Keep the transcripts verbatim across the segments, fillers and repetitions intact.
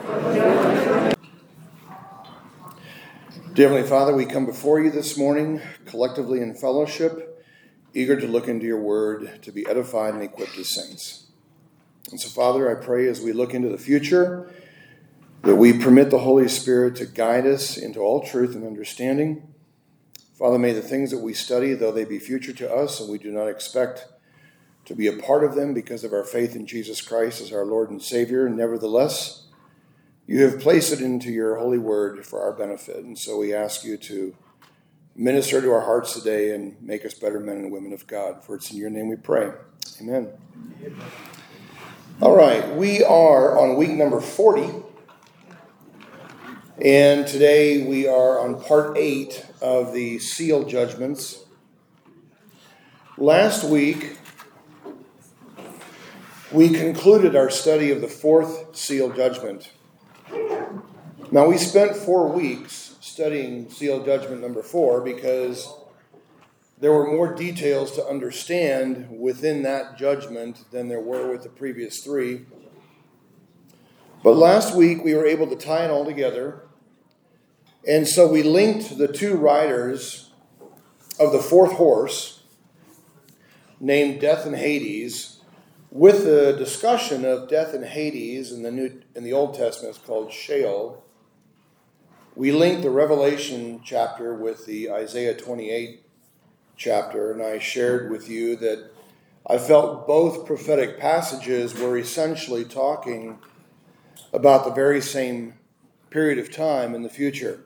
Dear Heavenly Father, we come before you this morning, collectively in fellowship, eager to look into your word, to be edified and equipped as saints. And so, Father, I pray as we look into the future, that we permit the Holy Spirit to guide us into all truth and understanding. Father, may the things that we study, though they be future to us, and we do not expect to be a part of them because of our faith in Jesus Christ as our Lord and Savior, nevertheless, you have placed it into your holy word for our benefit. And so we ask you to minister to our hearts today and make us better men and women of God. For it's in your name we pray. Amen. Amen. All right, we are on week number forty. And today we are on part eight of the seal judgments. Last week, we concluded our study of the fourth seal judgment. Now, we spent four weeks studying seal judgment number four because there were more details to understand within that judgment than there were with the previous three. But last week, we were able to tie it all together. And so we linked the two riders of the fourth horse, named Death and Hades, with the discussion of death and Hades in the New in the Old Testament. It's called Sheol. We linked the Revelation chapter with the Isaiah twenty-eight chapter, and I shared with you that I felt both prophetic passages were essentially talking about the very same period of time in the future.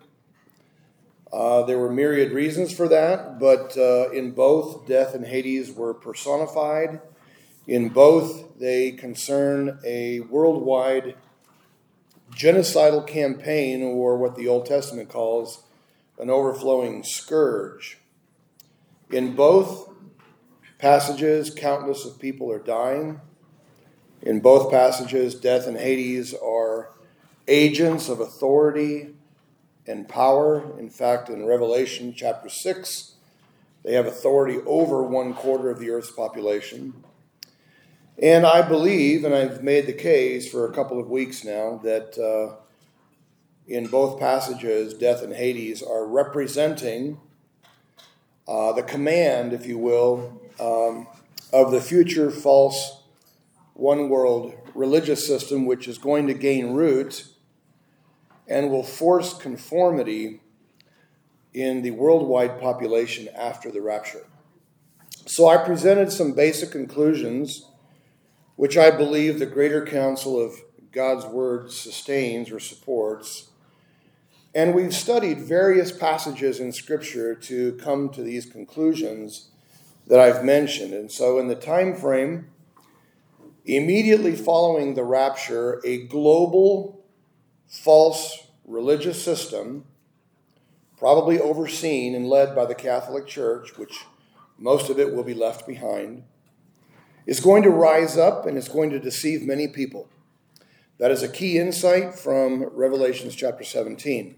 Uh, there were myriad reasons for that, but uh, in both, death and Hades were personified. In both, they concern a worldwide genocidal campaign, or what the Old Testament calls an overflowing scourge. In both passages, countless of people are dying. In both passages, death and Hades are agents of authority and power. In fact, in Revelation chapter six, they have authority over one quarter of the earth's population. And I believe, and I've made the case for a couple of weeks now, that uh, in both passages, death and Hades are representing uh, the command, if you will, um, of the future false one-world religious system, which is going to gain root and will force conformity in the worldwide population after the rapture. So I presented some basic conclusions which I believe the greater counsel of God's word sustains or supports. And we've studied various passages in Scripture to come to these conclusions that I've mentioned. And so in the time frame, immediately following the rapture, a global false religious system, probably overseen and led by the Catholic Church, which most of it will be left behind, is going to rise up and is going to deceive many people. That is a key insight from Revelation chapter seventeen.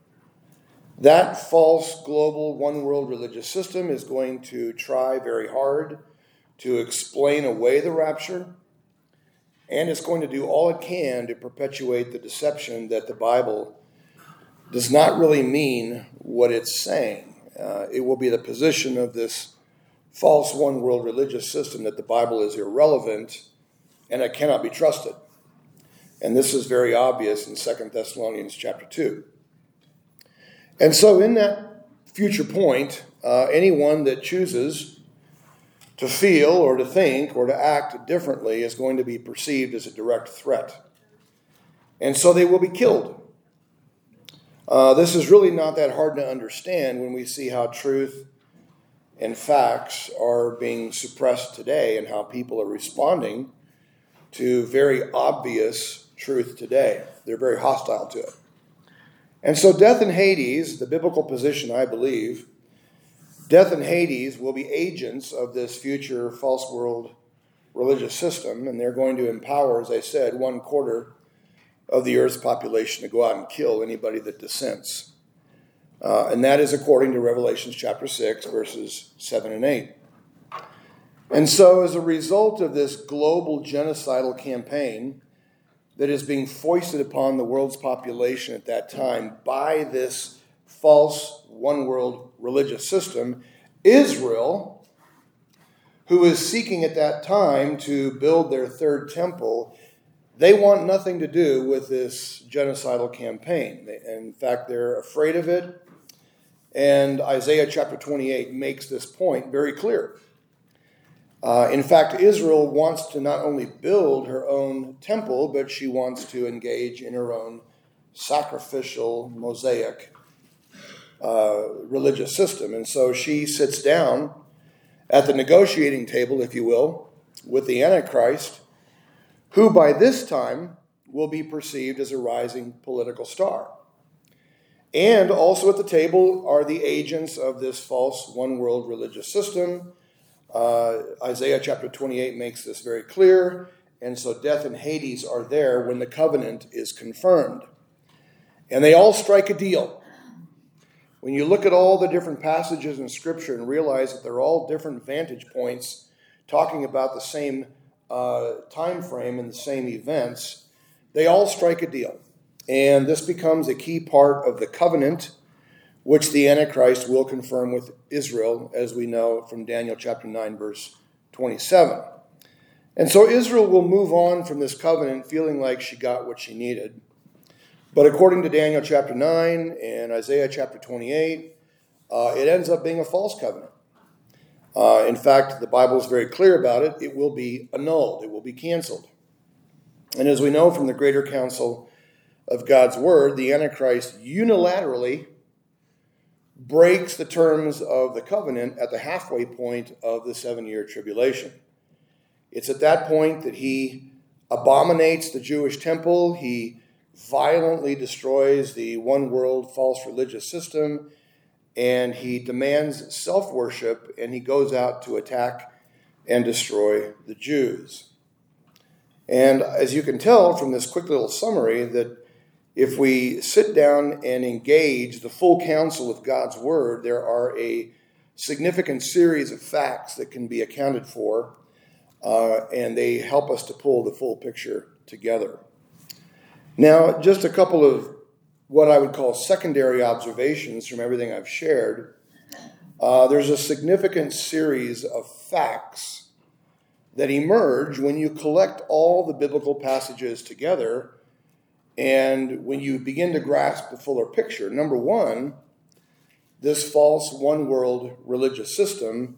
That false global one world religious system is going to try very hard to explain away the rapture, and it's going to do all it can to perpetuate the deception that the Bible does not really mean what it's saying. Uh, it will be the position of this false one-world religious system that the Bible is irrelevant and it cannot be trusted. And this is very obvious in Second Thessalonians chapter two. And so in that future point, uh, anyone that chooses to feel or to think or to act differently is going to be perceived as a direct threat. And so they will be killed. Uh, this is really not that hard to understand when we see how truth and facts are being suppressed today and how people are responding to very obvious truth today. They're very hostile to it. And so death and Hades, the biblical position, I believe, death and Hades will be agents of this future false world religious system, and they're going to empower, as I said, one quarter of the earth's population to go out and kill anybody that dissents. Uh, and that is according to Revelation chapter six, verses seven and eight. And so as a result of this global genocidal campaign that is being foisted upon the world's population at that time by this false one-world religious system, Israel, who is seeking at that time to build their third temple, they want nothing to do with this genocidal campaign. In fact, they're afraid of it. And Isaiah chapter twenty-eight makes this point very clear. Uh, in fact, Israel wants to not only build her own temple, but she wants to engage in her own sacrificial, Mosaic uh, religious system. And so she sits down at the negotiating table, if you will, with the Antichrist, who by this time will be perceived as a rising political star. And also at the table are the agents of this false one-world religious system. Uh, Isaiah chapter twenty-eight makes this very clear. And so death and Hades are there when the covenant is confirmed. And they all strike a deal. When you look at all the different passages in Scripture and realize that they're all different vantage points talking about the same uh, time frame and the same events, they all strike a deal. And this becomes a key part of the covenant, which the Antichrist will confirm with Israel, as we know from Daniel chapter nine, verse twenty-seven. And so Israel will move on from this covenant feeling like she got what she needed. But according to Daniel chapter nine and Isaiah chapter twenty-eight, uh, it ends up being a false covenant. Uh, in fact, the Bible is very clear about it. It will be annulled. It will be canceled. And as we know from the greater council of God's word, the Antichrist unilaterally breaks the terms of the covenant at the halfway point of the seven-year tribulation. It's at that point that he abominates the Jewish temple. He violently destroys the one-world false religious system, and he demands self-worship, and he goes out to attack and destroy the Jews. And as you can tell from this quick little summary, that if we sit down and engage the full counsel of God's word, there are a significant series of facts that can be accounted for, uh, and they help us to pull the full picture together. Now, just a couple of what I would call secondary observations from everything I've shared. Uh, there's a significant series of facts that emerge when you collect all the biblical passages together and when you begin to grasp the fuller picture. Number one, this false one-world religious system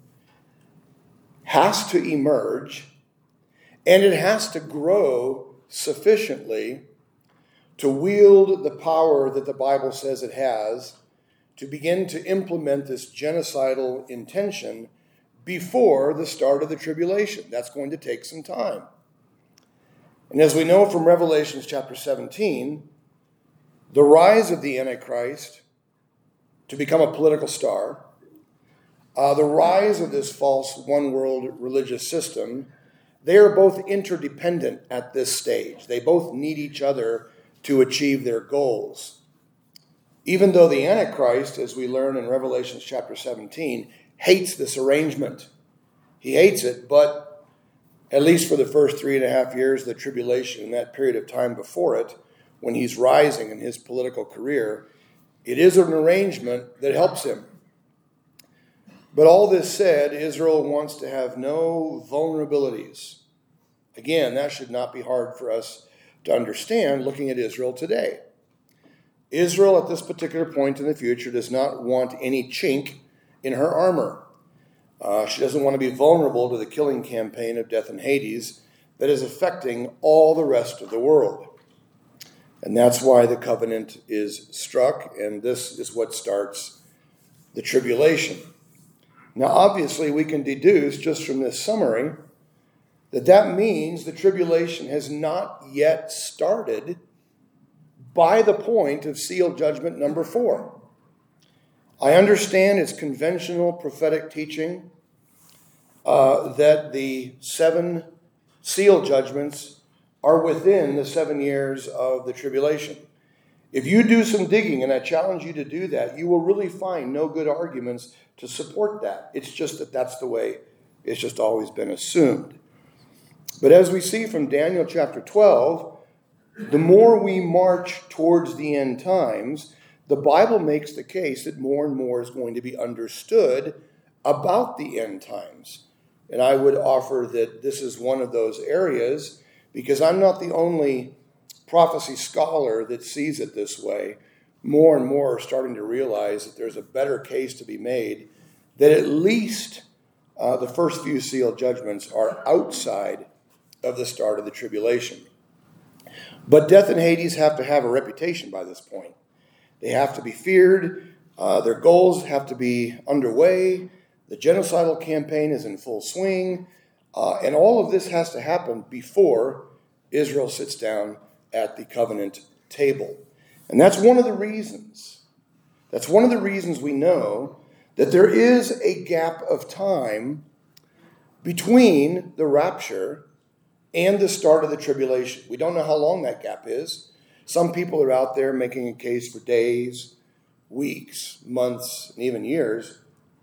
has to emerge, and it has to grow sufficiently to wield the power that the Bible says it has to begin to implement this genocidal intention before the start of the tribulation. That's going to take some time. And as we know from Revelation chapter seventeen, the rise of the Antichrist to become a political star, uh, the rise of this false one-world religious system, they are both interdependent at this stage. They both need each other to achieve their goals. Even though the Antichrist, as we learn in Revelation chapter seventeen, hates this arrangement. He hates it, but at least for the first three and a half years of the tribulation, in that period of time before it, when he's rising in his political career, it is an arrangement that helps him. But all this said, Israel wants to have no vulnerabilities. Again, that should not be hard for us to understand looking at Israel today. Israel at this particular point in the future does not want any chink in her armor. Uh, she doesn't want to be vulnerable to the killing campaign of death and Hades that is affecting all the rest of the world. And that's why the covenant is struck, and this is what starts the tribulation. Now, obviously, we can deduce just from this summary that that means the tribulation has not yet started by the point of seal judgment number four. I understand it's conventional prophetic teaching uh, that the seven seal judgments are within the seven years of the tribulation. If you do some digging, and I challenge you to do that, you will really find no good arguments to support that. It's just that that's the way it's just always been assumed. But as we see from Daniel chapter twelve, the more we march towards the end times, the Bible makes the case that more and more is going to be understood about the end times. And I would offer that this is one of those areas, because I'm not the only prophecy scholar that sees it this way. More and more are starting to realize that there's a better case to be made, that at least uh, the first few sealed judgments are outside of the start of the tribulation. But death and Hades have to have a reputation by this point. They have to be feared. Uh, their goals have to be underway. The genocidal campaign is in full swing. Uh, and all of this has to happen before Israel sits down at the covenant table. And that's one of the reasons. That's one of the reasons we know that there is a gap of time between the rapture and the start of the tribulation. We don't know how long that gap is. Some people are out there making a case for days, weeks, months, and even years.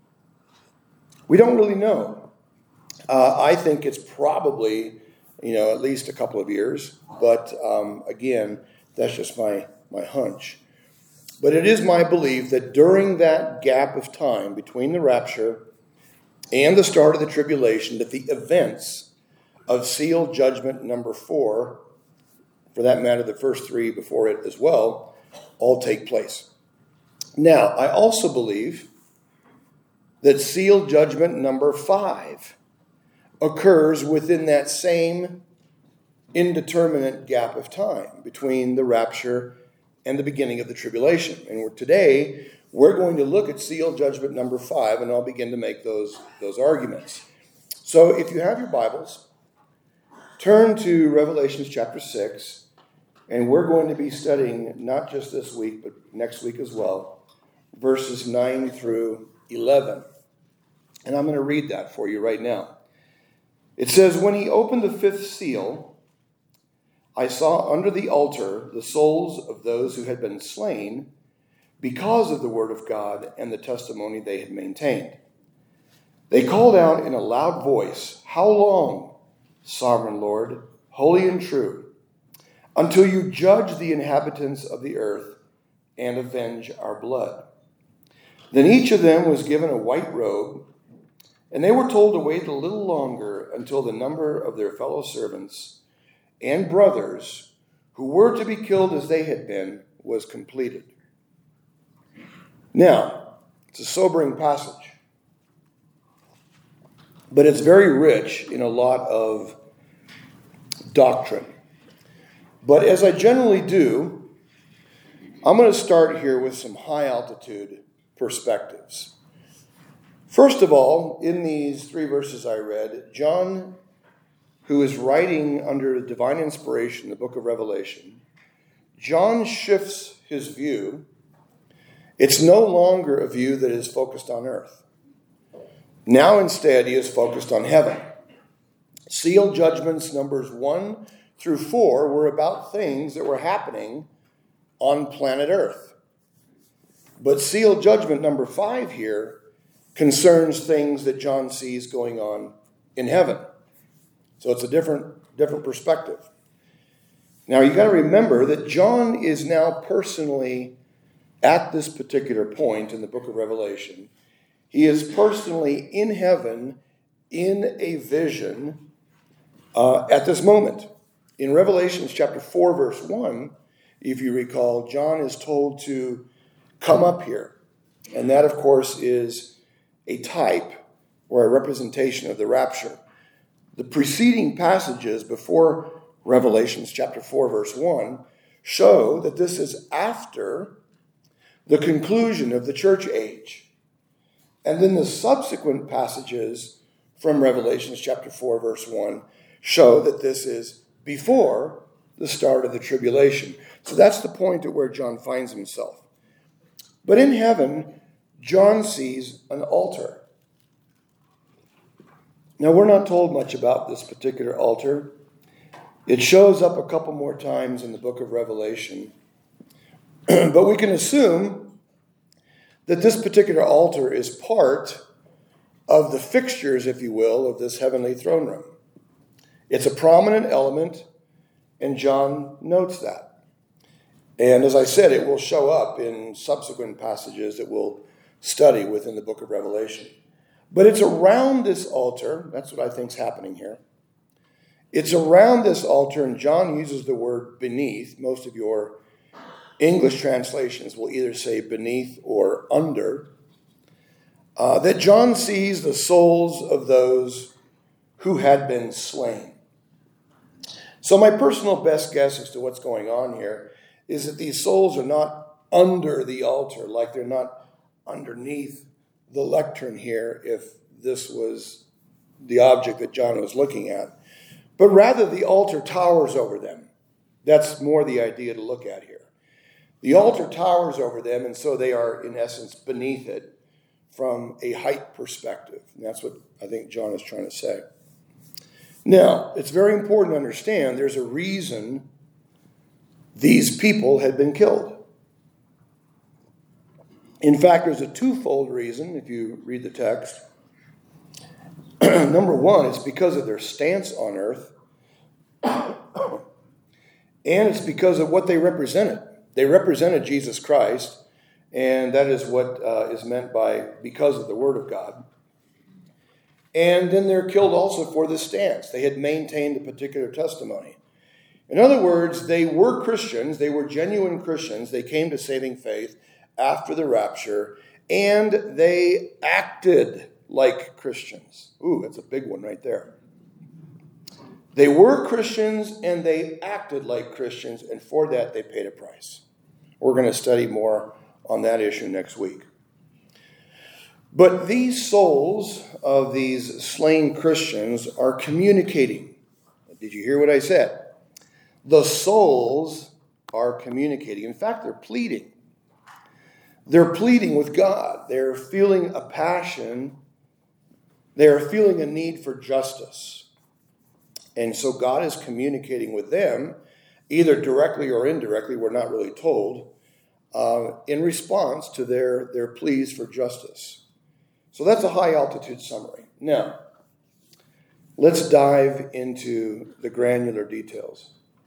We don't really know. Uh, I think it's probably, you know, at least a couple of years. But um, again, that's just my, my hunch. But it is my belief that during that gap of time between the rapture and the start of the tribulation, that the events of seal judgment number four, for that matter, the first three before it as well, all take place. Now, I also believe that seal judgment number five occurs within that same indeterminate gap of time between the rapture and the beginning of the tribulation. And we're, today, we're going to look at seal judgment number five, and I'll begin to make those, those arguments. So if you have your Bibles, turn to Revelation chapter six, and we're going to be studying, not just this week, but next week as well, verses nine through eleven. And I'm going to read that for you right now. It says, "When he opened the fifth seal, I saw under the altar the souls of those who had been slain because of the word of God and the testimony they had maintained. They called out in a loud voice, 'How long, sovereign Lord, holy and true, until you judge the inhabitants of the earth and avenge our blood?' Then each of them was given a white robe, and they were told to wait a little longer until the number of their fellow servants and brothers who were to be killed as they had been was completed." Now, it's a sobering passage, but it's very rich in a lot of doctrine. But as I generally do, I'm going to start here with some high altitude perspectives. First of all, in these three verses I read, John, who is writing under divine inspiration the book of Revelation, John shifts his view. It's no longer a view that is focused on earth. Now instead he is focused on heaven. Seal judgments numbers one through four were about things that were happening on planet Earth. But seal judgment number five here concerns things that John sees going on in heaven. So it's a different, different perspective. Now you got to remember that John is now personally at this particular point in the book of Revelation. He is personally in heaven in a vision uh, at this moment. In Revelation chapter four, verse one, if you recall, John is told to come up here. And that, of course, is a type or a representation of the rapture. The preceding passages before Revelation chapter four, verse one, show that this is after the conclusion of the church age. And then the subsequent passages from Revelation chapter four, verse one, show that this is before the start of the tribulation. So that's the point at where John finds himself. But in heaven, John sees an altar. Now, we're not told much about this particular altar. It shows up a couple more times in the book of Revelation. But we can assume that this particular altar is part of the fixtures, if you will, of this heavenly throne room. It's a prominent element, And John notes that. And as I said, it will show up in subsequent passages that we'll study within the book of Revelation. But it's around this altar, that's what I think is happening here. It's around this altar, and John uses the word beneath. Most of your English translations will either say beneath or under. Uh, that John sees the souls of those who had been slain. So my personal best guess as to what's going on here is that these souls are not under the altar, like they're not underneath the lectern here, if this was the object that John was looking at. But rather the altar towers over them. That's more the idea to look at here. The altar towers over them, and so they are, in essence, beneath it from a height perspective. And that's what I think John is trying to say. Now, it's very important to understand there's a reason these people had been killed. In fact, there's a twofold reason, if you read the text. Number one, it's because of their stance on earth, and it's because of what they represented. They represented Jesus Christ, and that is what uh, is meant by because of the Word of God. And then they're killed also for this stance. They had maintained a particular testimony. In other words, they were Christians. They were genuine Christians. They came to saving faith after the rapture, and they acted like Christians. Ooh, that's a big one right there. They were Christians, and they acted like Christians, and for that they paid a price. We're going to study more on that issue next week. But these souls of these slain Christians are communicating. Did you hear what I said? The souls are communicating. In fact, they're pleading. They're pleading with God. They're feeling a passion. They're feeling a need for justice. And so God is communicating with them, either directly or indirectly, we're not really told, uh, in response to their, their pleas for justice. So that's a high-altitude summary. Now, let's dive into the granular details.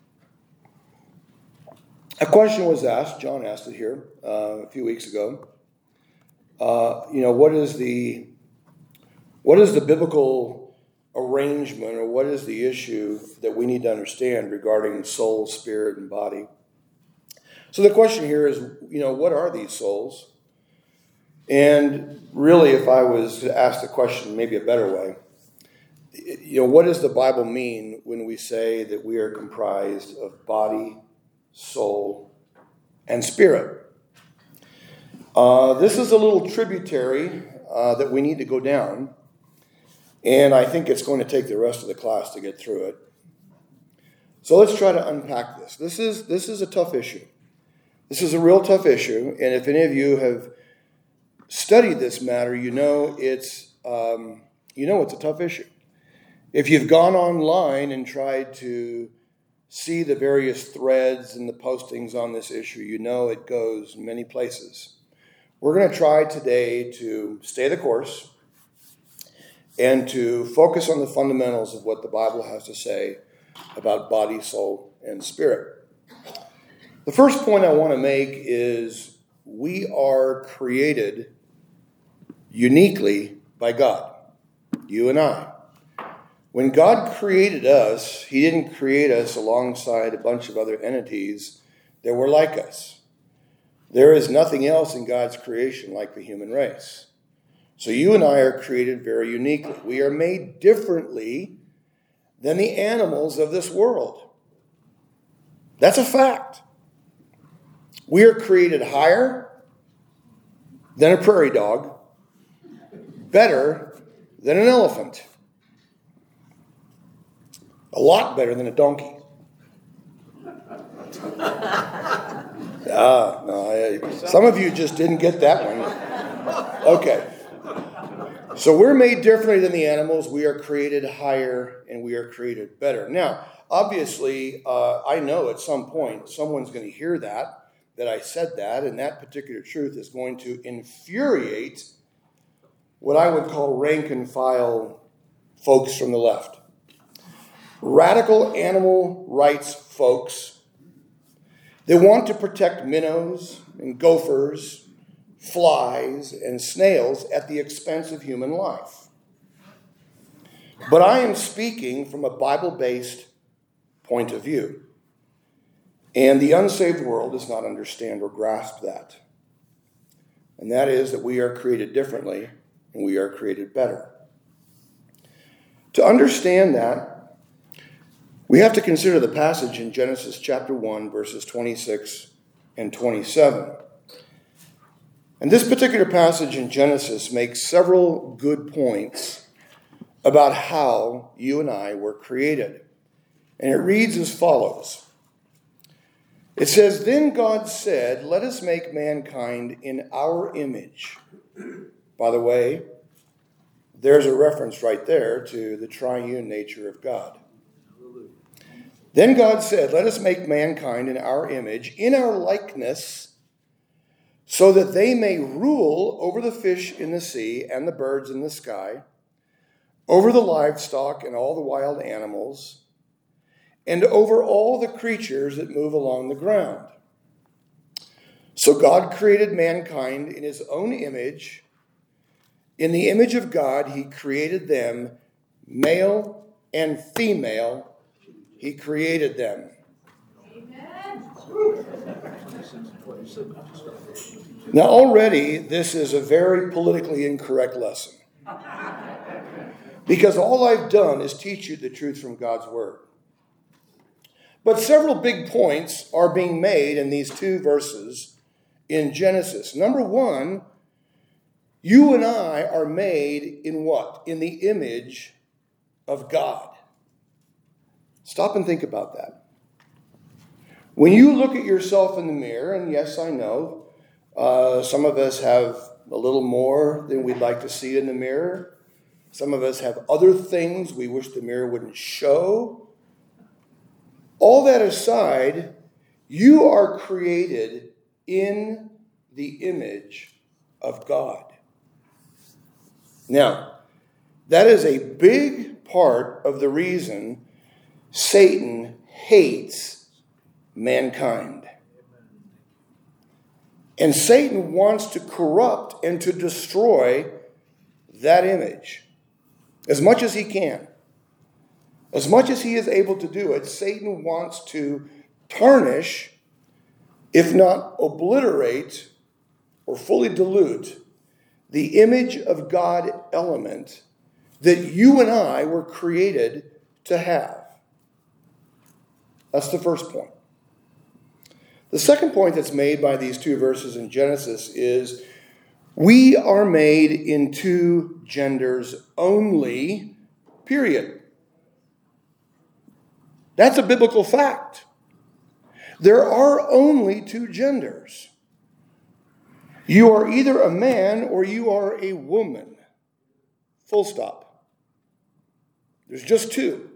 A question was asked, John asked it here uh, a few weeks ago. Uh, you know, what is the what is the biblical arrangement, or what is the issue that we need to understand regarding soul, spirit, and body? So the question here is, you know, what are these souls? And really, if I was to ask the question maybe a better way, you know, what does the Bible mean when we say that we are comprised of body, soul, and spirit? Uh, this is a little tributary uh, that we need to go down, and I think it's going to take the rest of the class to get through it. So let's try to unpack this. This is this is a tough issue. This is a real tough issue, and if any of you have studied this matter, you know it's um, you know it's a tough issue. If you've gone online and tried to see the various threads and the postings on this issue, you know it goes many places. We're going to try today to stay the course and to focus on the fundamentals of what the Bible has to say about body, soul, and spirit. The first point I want to make is we are created uniquely by God, you and I. When God created us, he didn't create us alongside a bunch of other entities that were like us. There is nothing else in God's creation like the human race. So you and I are created very uniquely. We are made differently than the animals of this world. That's a fact. We are created higher than a prairie dog, better than an elephant, a lot better than a donkey. Ah, no, I, some of you just didn't get that one. Okay. So we're made differently than the animals. We are created higher and we are created better. Now, obviously, uh, I know at some point someone's going to hear that, that I said that, and that particular truth is going to infuriate what I would call rank and file folks from the left. Radical animal rights folks. They want to protect minnows and gophers, flies and snails at the expense of human life. But I am speaking from a Bible-based point of view. And the unsaved world does not understand or grasp that. And that is that we are created differently and we are created better. To understand that, we have to consider the passage in Genesis chapter one, verses twenty-six and twenty-seven. And this particular passage in Genesis makes several good points about how you and I were created. And it reads as follows. It says, "Then God said, let us make mankind in our image." By the way, there's a reference right there to the triune nature of God. Then God said, let us make mankind in our image, in our likeness, so that they may rule over the fish in the sea and the birds in the sky, over the livestock and all the wild animals, and over all the creatures that move along the ground. So God created mankind in his own image. In the image of God, he created them, male and female, he created them. Amen. Now already, this is a very politically incorrect lesson. Because all I've done is teach you the truth from God's word. But several big points are being made in these two verses in Genesis. Number one, you and I are made in what? In the image of God. Stop and think about that. When you look at yourself in the mirror, and yes, I know, uh, some of us have a little more than we'd like to see in the mirror. Some of us have other things we wish the mirror wouldn't show. All that aside, you are created in the image of God. Now, that is a big part of the reason Satan hates mankind. And Satan wants to corrupt and to destroy that image as much as he can. As much as he is able to do it, Satan wants to tarnish, if not obliterate or fully dilute, the image of God element that you and I were created to have. That's the first point. The second point that's made by these two verses in Genesis is we are made in two genders only, period. That's a biblical fact. There are only two genders. You are either a man or you are a woman. Full stop. There's just two.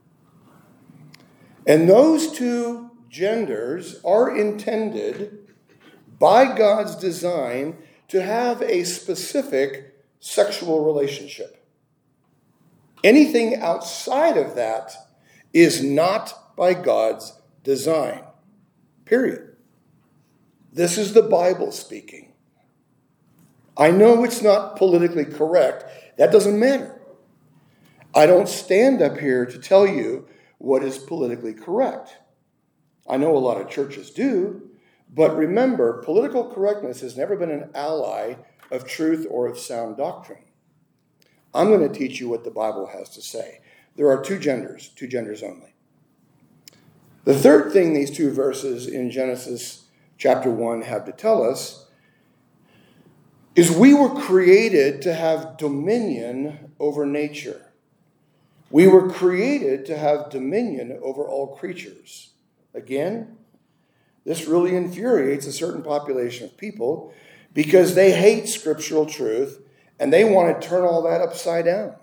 And those two genders are intended by God's design to have a specific sexual relationship. Anything outside of that is not by God's design. Period. This is the Bible speaking. I know it's not politically correct. That doesn't matter. I don't stand up here to tell you what is politically correct. I know a lot of churches do, but remember, political correctness has never been an ally of truth or of sound doctrine. I'm going to teach you what the Bible has to say. There are two genders, two genders only. The third thing these two verses in Genesis chapter one have to tell us is we were created to have dominion over nature. We were created to have dominion over all creatures. Again, this really infuriates a certain population of people because they hate scriptural truth and they want to turn all that upside down.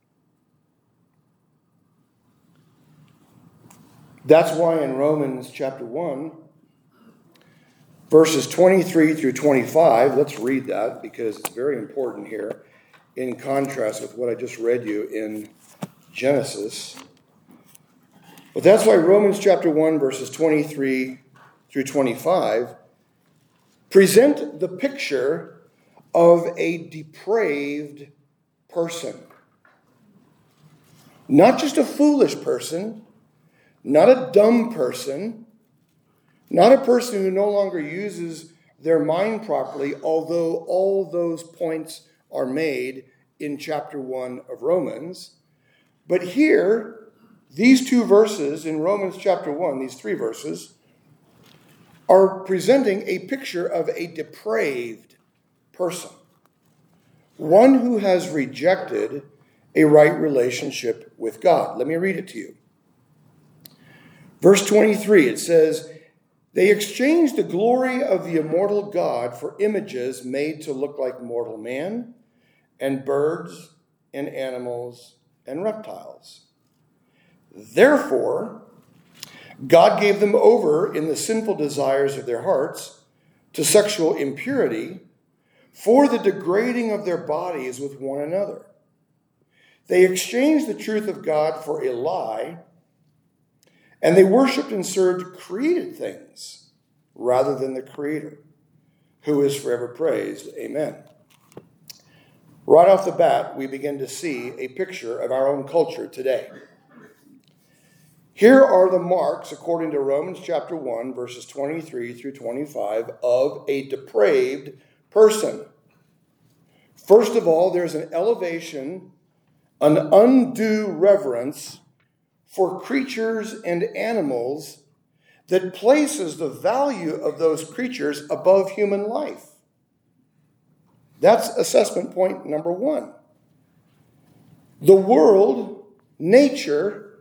That's why in Romans chapter one, verses twenty-three through twenty-five, let's read that because it's very important here in contrast with what I just read you in Genesis. But that's why Romans chapter one, verses twenty-three through twenty-five present the picture of a depraved person. Not just a foolish person, not a dumb person, not a person who no longer uses their mind properly, although all those points are made in chapter one of Romans. But here, these two verses in Romans chapter one, these three verses, are presenting a picture of a depraved person. One who has rejected a right relationship with God. Let me read it to you. Verse twenty-three, it says, "They exchanged the glory of the immortal God for images made to look like mortal man, and birds, and animals, and reptiles. Therefore, God gave them over in the sinful desires of their hearts to sexual impurity for the degrading of their bodies with one another. They exchanged the truth of God for a lie, and they worshiped and served created things rather than the Creator, who is forever praised. Amen." Right off the bat, we begin to see a picture of our own culture today. Here are the marks, according to Romans chapter one, verses twenty-three through twenty-five, of a depraved person. First of all, there's an elevation, an undue reverence for creatures and animals that places the value of those creatures above human life. That's assessment point number one. The world, nature,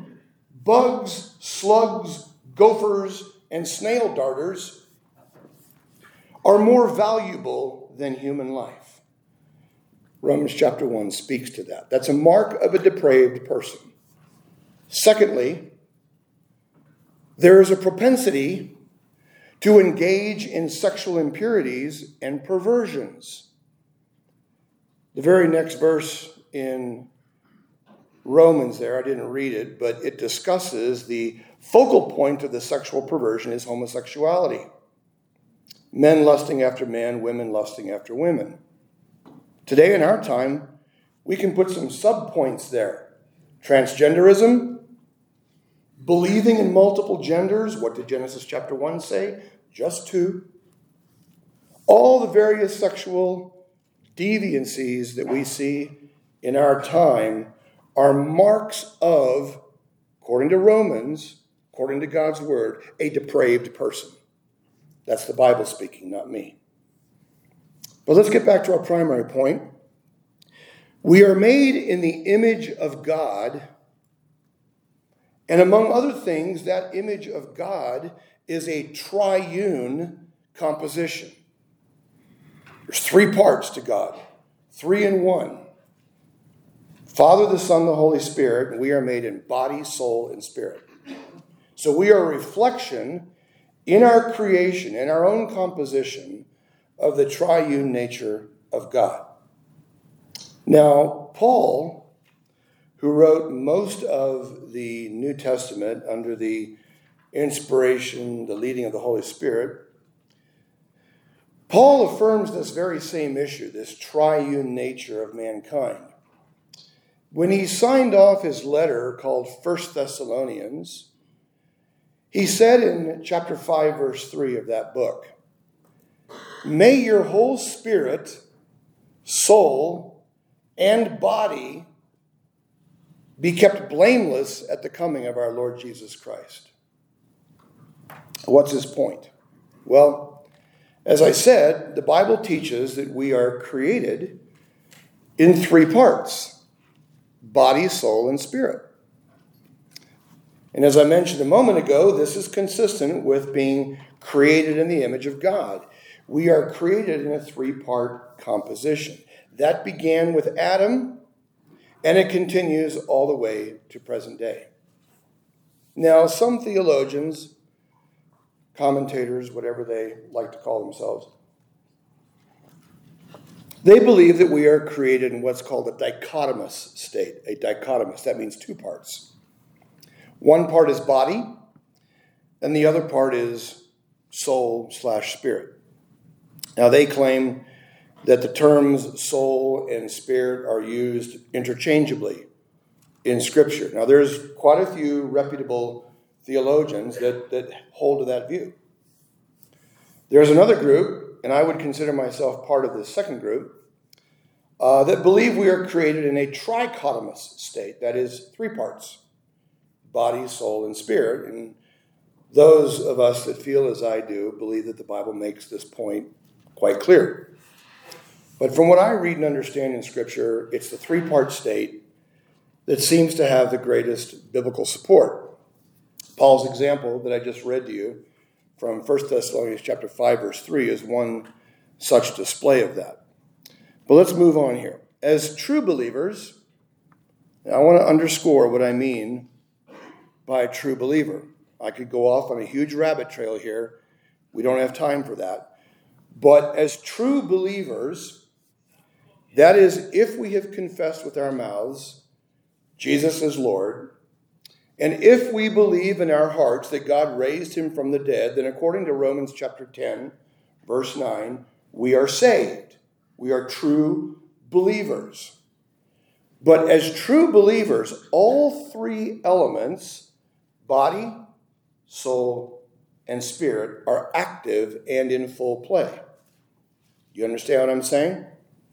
bugs, slugs, gophers, and snail darters are more valuable than human life. Romans chapter one speaks to that. That's a mark of a depraved person. Secondly, there is a propensity to engage in sexual impurities and perversions. The very next verse in Romans there, I didn't read it, but it discusses the focal point of the sexual perversion is homosexuality. Men lusting after men, women lusting after women. Today in our time, we can put some subpoints there. Transgenderism, believing in multiple genders. What did Genesis chapter one say? Just two. All the various sexual deviancies that we see in our time are marks of, according to Romans, according to God's word, a depraved person. That's the Bible speaking, not me. But let's get back to our primary point. We are made in the image of God, and among other things, that image of God is a triune composition. There's three parts to God, three in one. Father, the Son, the Holy Spirit, and we are made in body, soul, and spirit. So we are a reflection in our creation, in our own composition, of the triune nature of God. Now, Paul, who wrote most of the New Testament under the inspiration, the leading of the Holy Spirit, Paul affirms this very same issue, this triune nature of mankind. When he signed off his letter called First Thessalonians, he said in chapter five, verse three of that book, "May your whole spirit, soul, and body be kept blameless at the coming of our Lord Jesus Christ." What's his point? Well, as I said, the Bible teaches that we are created in three parts: body, soul, and spirit. And as I mentioned a moment ago, this is consistent with being created in the image of God. We are created in a three-part composition. That began with Adam, and it continues all the way to present day. Now, some theologians, commentators, whatever they like to call themselves, they believe that we are created in what's called a dichotomous state. A dichotomous, that means two parts. One part is body, and the other part is soul slash spirit. Now, they claim that the terms soul and spirit are used interchangeably in Scripture. Now, there's quite a few reputable theologians that, that hold to that view. There's another group, and I would consider myself part of this second group, uh, that believe we are created in a trichotomous state, that is, three parts, body, soul, and spirit. And those of us that feel as I do believe that the Bible makes this point quite clear. But from what I read and understand in Scripture, it's the three-part state that seems to have the greatest biblical support. Paul's example that I just read to you from First Thessalonians chapter five, verse three, is one such display of that. But let's move on here. As true believers, I want to underscore what I mean by a true believer. I could go off on a huge rabbit trail here. We don't have time for that. But as true believers, that is, if we have confessed with our mouths Jesus is Lord, and if we believe in our hearts that God raised him from the dead, then according to Romans chapter ten, verse nine, we are saved. We are true believers. But as true believers, all three elements, body, soul, and spirit, are active and in full play. You understand what I'm saying?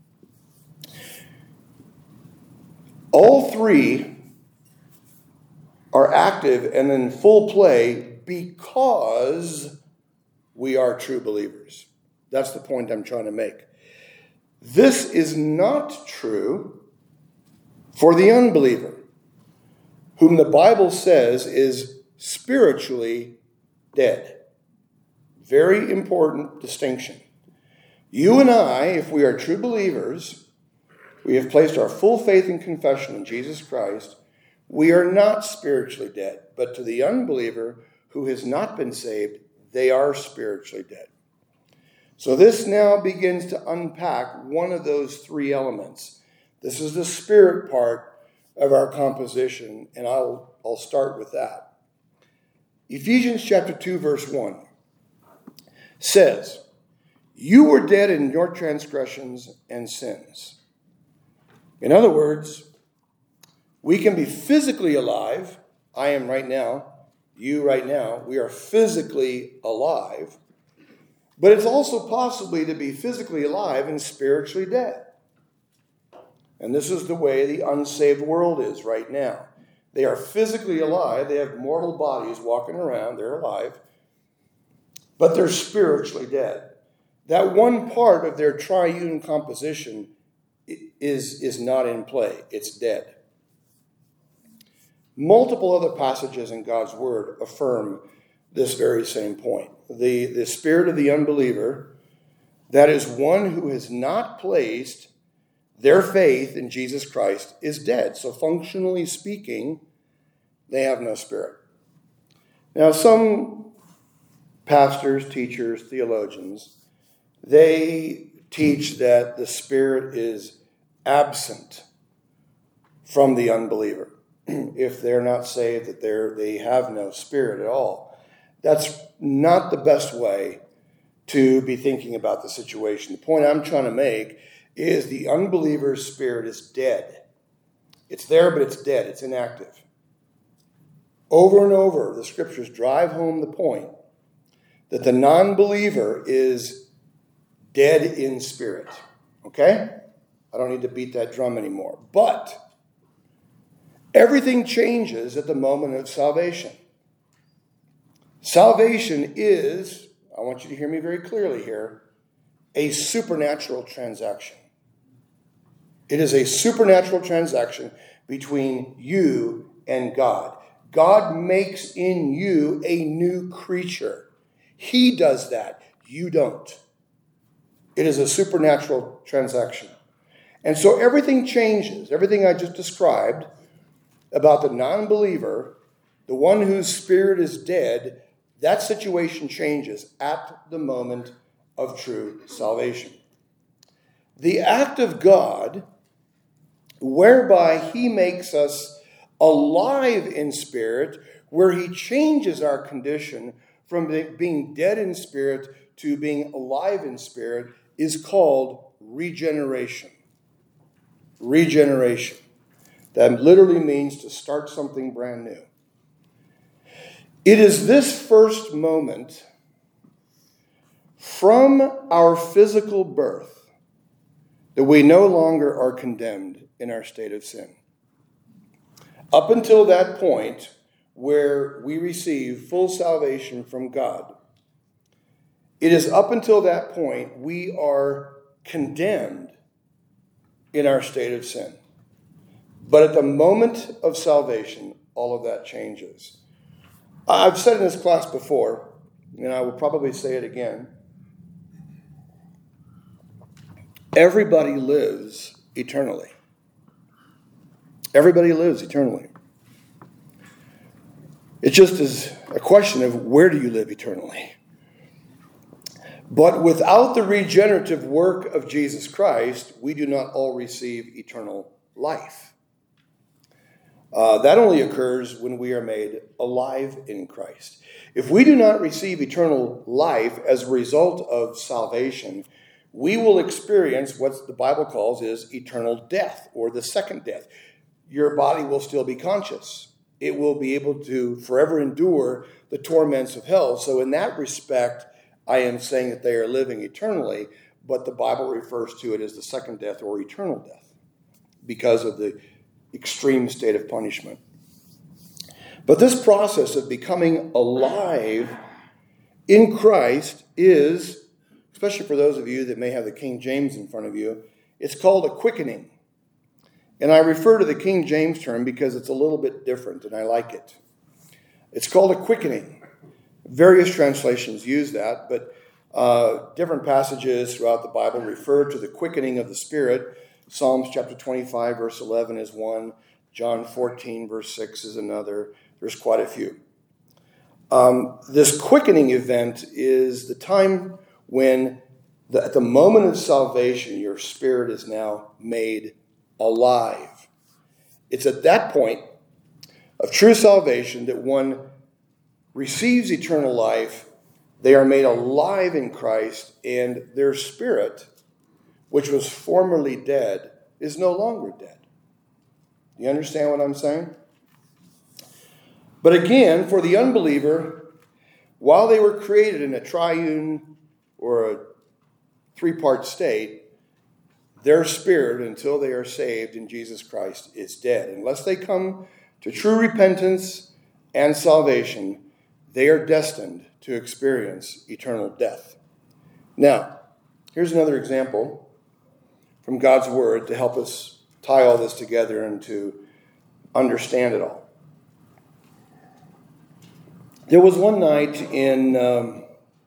All three are active and in full play because we are true believers. That's the point I'm trying to make. This is not true for the unbeliever, whom the Bible says is spiritually dead. Very important distinction. You and I, if we are true believers, we have placed our full faith and confession in Jesus Christ, we are not spiritually dead. But to the unbeliever who has not been saved, they are spiritually dead. So this now begins to unpack one of those three elements. This is the spirit part of our composition, and I'll, I'll start with that. Ephesians chapter two, verse one says, "You were dead in your transgressions and sins." In other words, we can be physically alive. I am right now. You right now. We are physically alive. But it's also possibly to be physically alive and spiritually dead. And this is the way the unsaved world is right now. They are physically alive. They have mortal bodies walking around. They're alive. But they're spiritually dead. That one part of their triune composition is, is not in play. It's dead. Multiple other passages in God's Word affirm this very same point. The, the spirit of the unbeliever, that is one who has not placed their faith in Jesus Christ, is dead. So functionally speaking, they have no spirit. Now, some pastors, teachers, theologians, they teach that the spirit is absent from the unbeliever. If they're not saved, that they're, they have no spirit at all. That's not the best way to be thinking about the situation. The point I'm trying to make is the unbeliever's spirit is dead. It's there, but it's dead. It's inactive. Over and over, the scriptures drive home the point that the non-believer is dead in spirit. Okay? I don't need to beat that drum anymore. But everything changes at the moment of salvation. Salvation is, I want you to hear me very clearly here, a supernatural transaction. It is a supernatural transaction between you and God. God makes in you a new creature. He does that. You don't. It is a supernatural transaction. And so everything changes. Everything I just described about the non-believer, the one whose spirit is dead, that situation changes at the moment of true salvation. The act of God, whereby he makes us alive in spirit, where he changes our condition from being dead in spirit to being alive in spirit, is called regeneration. Regeneration. That literally means to start something brand new. It is this first moment from our physical birth that we no longer are condemned in our state of sin. Up until that point where we receive full salvation from God, it is up until that point we are condemned in our state of sin. But at the moment of salvation, all of that changes. I've said in this class before, and I will probably say it again, everybody lives eternally. Everybody lives eternally. It just is a question of where do you live eternally? But without the regenerative work of Jesus Christ, we do not all receive eternal life. Uh, that only occurs when we are made alive in Christ. If we do not receive eternal life as a result of salvation, we will experience what the Bible calls is eternal death, or the second death. Your body will still be conscious. It will be able to forever endure the torments of hell. So in that respect, I am saying that they are living eternally, but the Bible refers to it as the second death or eternal death because of the extreme state of punishment. But this process of becoming alive in Christ is, especially for those of you that may have the King James in front of you, it's called a quickening. And I refer to the King James term because it's a little bit different and I like it. It's called a quickening. Various translations use that, but uh, different passages throughout the Bible refer to the quickening of the Spirit. Psalms chapter twenty-five, verse eleven is one. John fourteen, verse six is another. There's quite a few. Um, this quickening event is the time when, the, at the moment of salvation, your spirit is now made alive. It's at that point of true salvation that one receives eternal life. They are made alive in Christ, and their spirit, which was formerly dead, is no longer dead. You understand what I'm saying? But again, for the unbeliever, while they were created in a triune or a three-part state, their spirit, until they are saved in Jesus Christ, is dead. Unless they come to true repentance and salvation, they are destined to experience eternal death. Now, here's another example from God's Word to help us tie all this together and to understand it all. There was one night in um,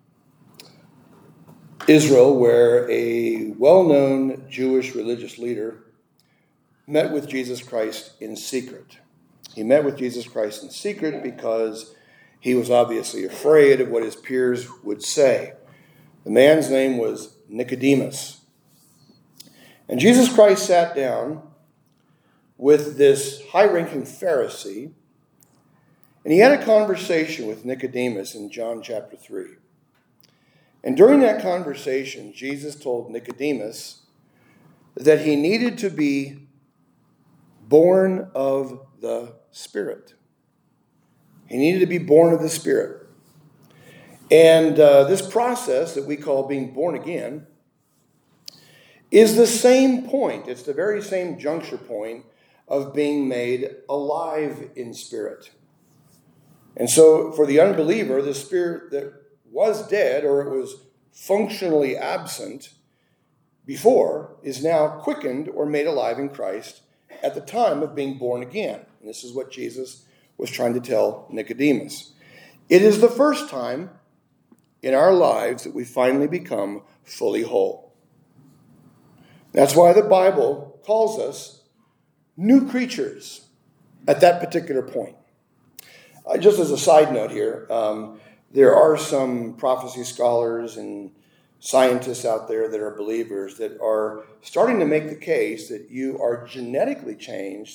Israel where a well-known Jewish religious leader met with Jesus Christ in secret. He met with Jesus Christ in secret because he was obviously afraid of what his peers would say. The man's name was Nicodemus. And Jesus Christ sat down with this high-ranking Pharisee, and he had a conversation with Nicodemus in John chapter three. And during that conversation, Jesus told Nicodemus that he needed to be born of the Spirit. He needed to be born of the Spirit. And uh, this process that we call being born again is the same point. It's the very same juncture point of being made alive in spirit. And so for the unbeliever, the spirit that was dead or it was functionally absent before is now quickened or made alive in Christ at the time of being born again. And this is what Jesus was trying to tell Nicodemus. It is the first time in our lives that we finally become fully whole. That's why the Bible calls us new creatures at that particular point. Uh, just as a side note here, um, there are some prophecy scholars and scientists out there that are believers that are starting to make the case that you are genetically changed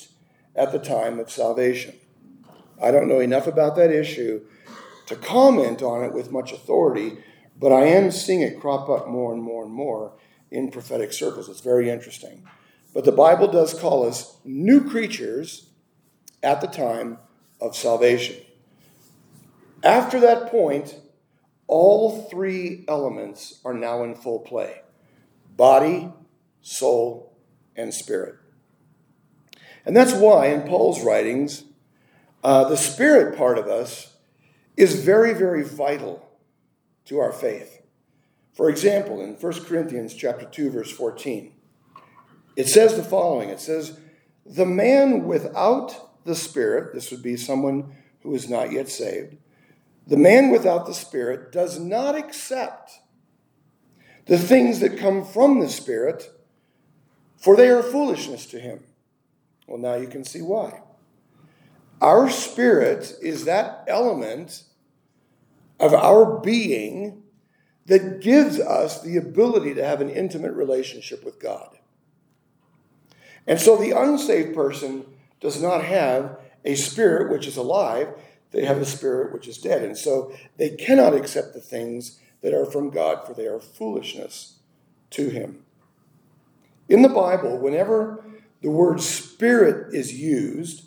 at the time of salvation. I don't know enough about that issue to comment on it with much authority, but I am seeing it crop up more and more and more in prophetic circles. It's very interesting. But the Bible does call us new creatures at the time of salvation. After that point, all three elements are now in full play: body, soul, and spirit. And that's why in Paul's writings, uh, the spirit part of us is very, very vital to our faith. For example, in First Corinthians chapter two, verse fourteen, it says the following. It says, "The man without the Spirit," this would be someone who is not yet saved, "the man without the Spirit does not accept the things that come from the Spirit, for they are foolishness to him." Well, now you can see why. Our spirit is that element of our being that gives us the ability to have an intimate relationship with God. And so the unsaved person does not have a spirit which is alive. They have a spirit which is dead. And so they cannot accept the things that are from God, for they are foolishness to him. In the Bible, whenever the word spirit is used,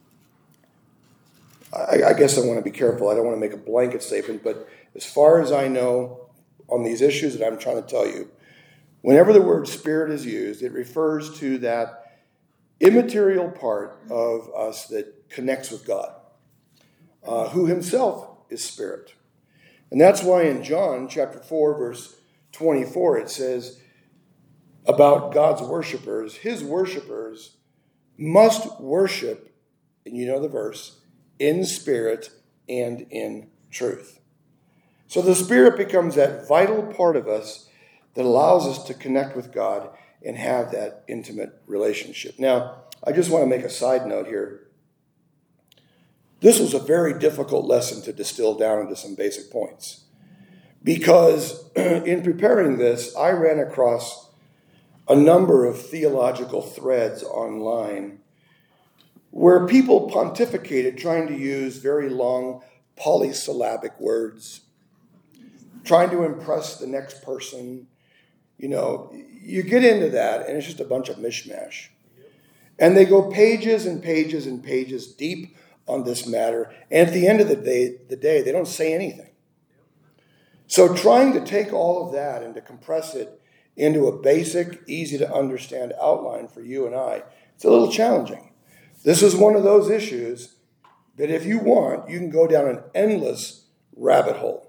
I, I guess I want to be careful. I don't want to make a blanket statement, but as far as I know on these issues that I'm trying to tell you, whenever the word spirit is used, it refers to that immaterial part of us that connects with God, uh, who himself is spirit. And that's why in John chapter four, verse twenty-four, it says about God's worshipers, his worshipers must worship, and you know the verse, in spirit and in truth. So the Spirit becomes that vital part of us that allows us to connect with God and have that intimate relationship. Now, I just want to make a side note here. This was a very difficult lesson to distill down into some basic points, because in preparing this, I ran across a number of theological threads online where people pontificated trying to use very long polysyllabic words, trying to impress the next person. You know, you get into that, and it's just a bunch of mishmash. And they go pages and pages and pages deep on this matter, and at the end of the day, the day, they don't say anything. So trying to take all of that and to compress it into a basic, easy-to-understand outline for you and I, it's a little challenging. This is one of those issues that if you want, you can go down an endless rabbit hole.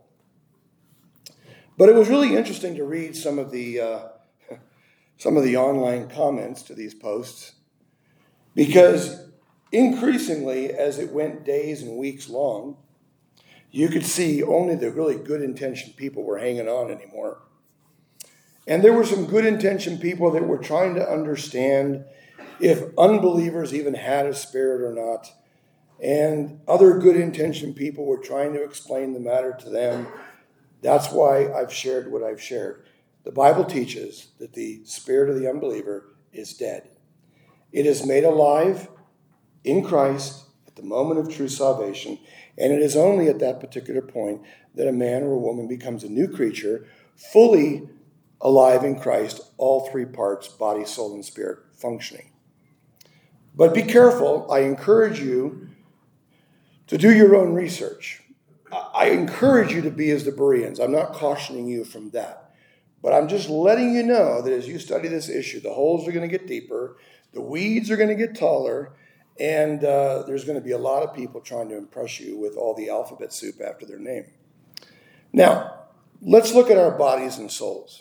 But it was really interesting to read some of the uh, some of the online comments to these posts, because increasingly, as it went days and weeks long, you could see only the really good-intentioned people were hanging on anymore. And there were some good-intentioned people that were trying to understand if unbelievers even had a spirit or not. And other good-intentioned people were trying to explain the matter to them. That's why I've shared what I've shared. The Bible teaches that the spirit of the unbeliever is dead. It is made alive in Christ at the moment of true salvation, and it is only at that particular point that a man or a woman becomes a new creature, fully alive in Christ, all three parts, body, soul, and spirit, functioning. But be careful. I encourage you to do your own research. I encourage you to be as the Bereans. I'm not cautioning you from that. But I'm just letting you know that as you study this issue, the holes are going to get deeper, the weeds are going to get taller, and uh, there's going to be a lot of people trying to impress you with all the alphabet soup after their name. Now, let's look at our bodies and souls.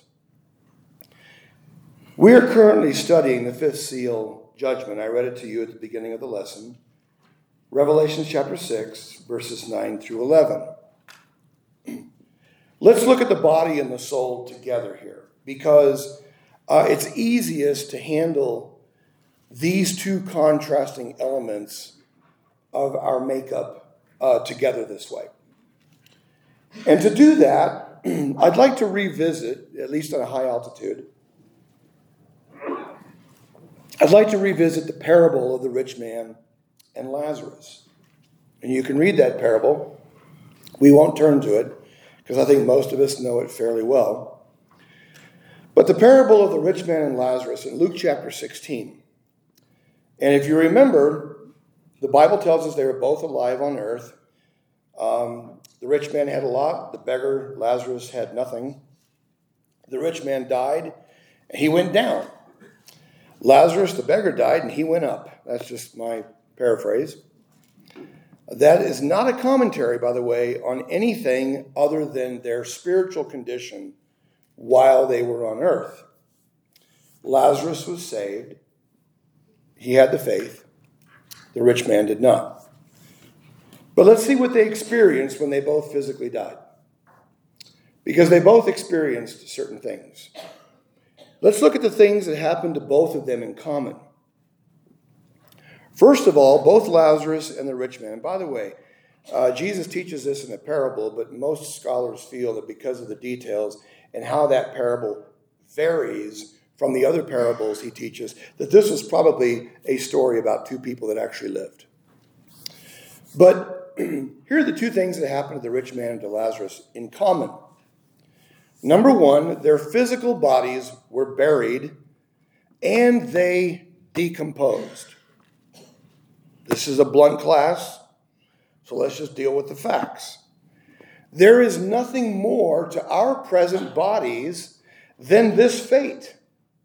We are currently studying the fifth seal, judgment. I read it to you at the beginning of the lesson. Revelation chapter six, verses nine through eleven. Let's look at the body and the soul together here, because uh, it's easiest to handle these two contrasting elements of our makeup uh, together this way. And to do that, I'd like to revisit, at least at a high altitude, I'd like to revisit the parable of the rich man and Lazarus. And you can read that parable. We won't turn to it because I think most of us know it fairly well. But the parable of the rich man and Lazarus in Luke chapter sixteen. And if you remember, the Bible tells us they were both alive on earth. Um, the rich man had a lot. The beggar, Lazarus, had nothing. The rich man died, and he went down. Lazarus, the beggar, died, and he went up. That's just my paraphrase. That is not a commentary, by the way, on anything other than their spiritual condition while they were on earth. Lazarus was saved. He had the faith. The rich man did not. But let's see what they experienced when they both physically died. Because they both experienced certain things. Let's look at the things that happened to both of them in common. First of all, both Lazarus and the rich man. And by the way, uh, Jesus teaches this in a parable, but most scholars feel that because of the details and how that parable varies from the other parables he teaches, that this was probably a story about two people that actually lived. But here are the two things that happened to the rich man and to Lazarus in common. Number one, their physical bodies were buried and they decomposed. This is a blunt class, so let's just deal with the facts. There is nothing more to our present bodies than this fate.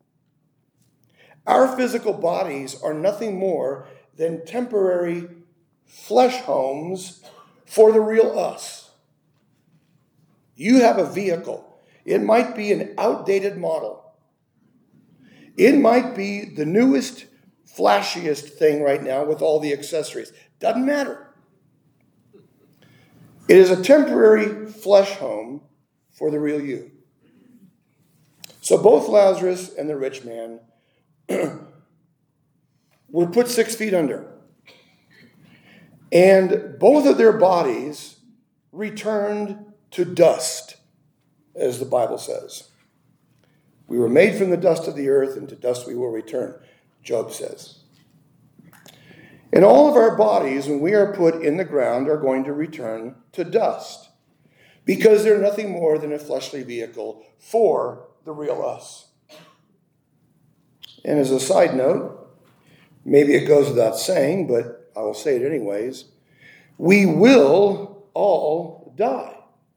Our physical bodies are nothing more than temporary flesh homes for the real us. You have a vehicle. It might be an outdated model. It might be the newest, flashiest thing right now with all the accessories. Doesn't matter. It is a temporary flesh home for the real you. So both Lazarus and the rich man were put six feet under. And both of their bodies returned to dust, as the Bible says. We were made from the dust of the earth, and to dust we will return, Job says. And all of our bodies, when we are put in the ground, are going to return to dust, because they're nothing more than a fleshly vehicle for the real us. And as a side note, maybe it goes without saying, but I will say it anyways, we will all die.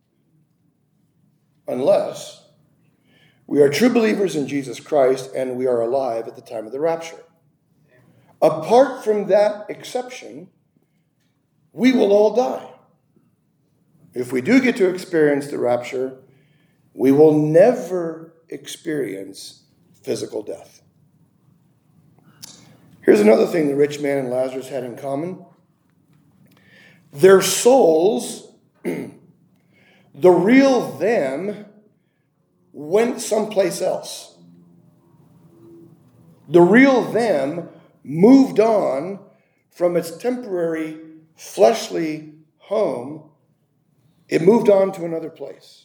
Unless we are true believers in Jesus Christ and we are alive at the time of the rapture. Apart from that exception, we will all die. If we do get to experience the rapture, we will never experience physical death. Here's another thing the rich man and Lazarus had in common. Their souls, the real them, went someplace else. The real them moved on from its temporary fleshly home. It moved on to another place.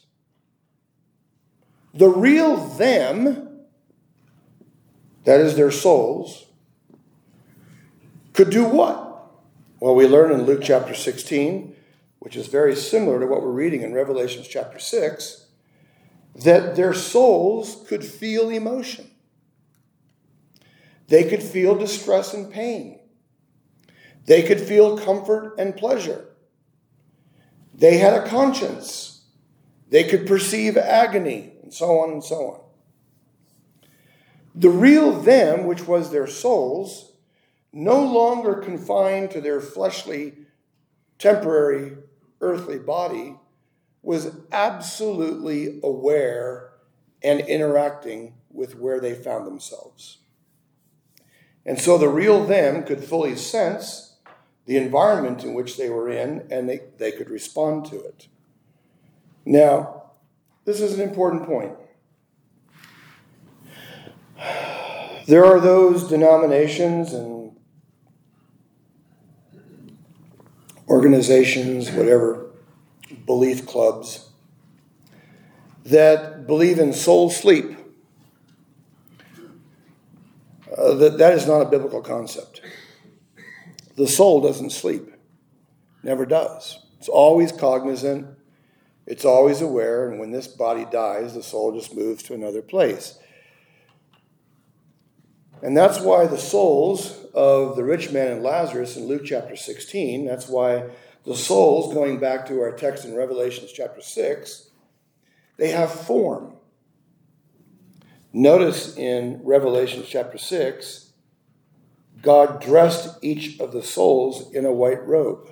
The real them, that is their souls, could do what? Well, we learn in Luke chapter sixteen, which is very similar to what we're reading in Revelation chapter six, that their souls could feel emotion. They could feel distress and pain. They could feel comfort and pleasure. They had a conscience. They could perceive agony, and so on and so on. The real them, which was their souls, no longer confined to their fleshly, temporary, earthly body, was absolutely aware and interacting with where they found themselves. And so the real them could fully sense the environment in which they were in, and they, they could respond to it. Now, this is an important point. There are those denominations and organizations, whatever, belief clubs, that believe in soul sleep. uh, that, that is not a biblical concept. The soul doesn't sleep. Never does. It's always cognizant. It's always aware. And when this body dies, the soul just moves to another place. And that's why the souls of the rich man and Lazarus in Luke chapter sixteen, that's why the souls, going back to our text in Revelation chapter six, they have form. Notice in Revelation chapter six, God dressed each of the souls in a white robe.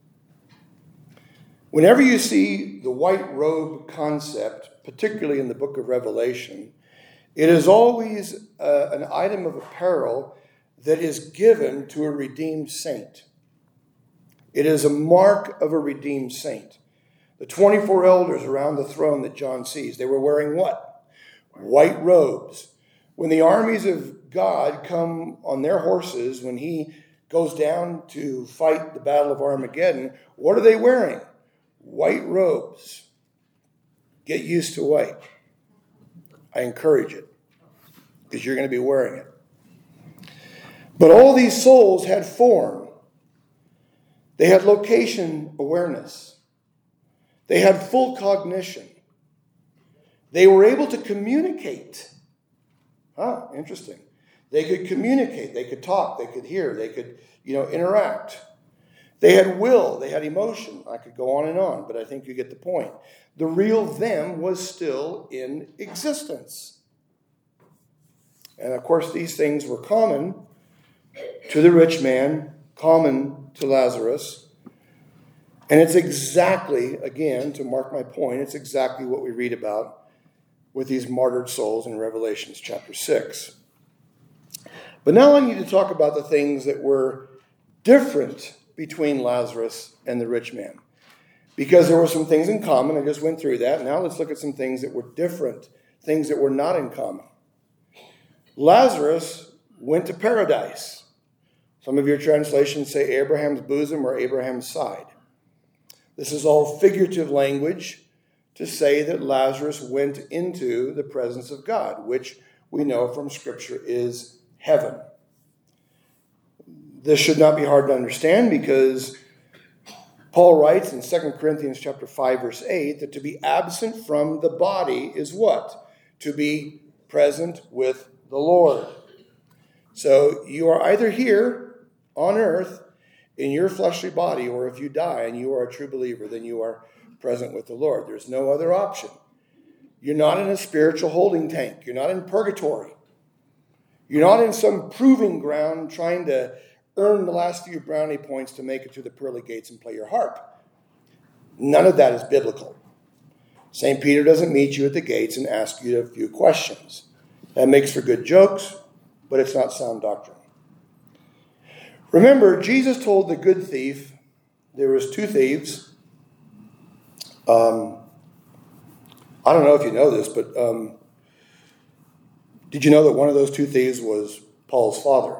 Whenever you see the white robe concept, particularly in the book of Revelation, it is always uh, an item of apparel that is given to a redeemed saint. It is a mark of a redeemed saint. The twenty-four elders around the throne that John sees, they were wearing what? White robes. When the armies of God come on their horses, when he goes down to fight the battle of Armageddon, what are they wearing? White robes. Get used to white. I encourage it, because you're going to be wearing it. But all these souls had form. They had location awareness. They had full cognition. They were able to communicate. Ah, interesting. They could communicate. They could talk. They could hear. They could, you know, interact. They had will. They had emotion. I could go on and on, but I think you get the point. The real them was still in existence. And of course, these things were common to the rich man, common to Lazarus. And it's exactly, again, to mark my point, it's exactly what we read about with these martyred souls in Revelation chapter six. But now I need to talk about the things that were different between Lazarus and the rich man. Because there were some things in common. I just went through that. Now let's look at some things that were different, things that were not in common. Lazarus went to paradise. Some of your translations say Abraham's bosom or Abraham's side. This is all figurative language to say that Lazarus went into the presence of God, which we know from Scripture is heaven. This should not be hard to understand because Paul writes in Second Corinthians chapter five, verse eight, that to be absent from the body is what? To be present with the Lord. So you are either here on earth in your fleshly body, or if you die and you are a true believer, then you are present with the Lord. There's no other option. You're not in a spiritual holding tank. You're not in purgatory. You're not in some proving ground trying to earn the last few brownie points to make it to the pearly gates and play your harp. None of that is biblical. Saint Peter doesn't meet you at the gates and ask you a few questions. That makes for good jokes, but it's not sound doctrine. Remember, Jesus told the good thief, there was two thieves. Um, I don't know if you know this, but um, did you know that one of those two thieves was Paul's father?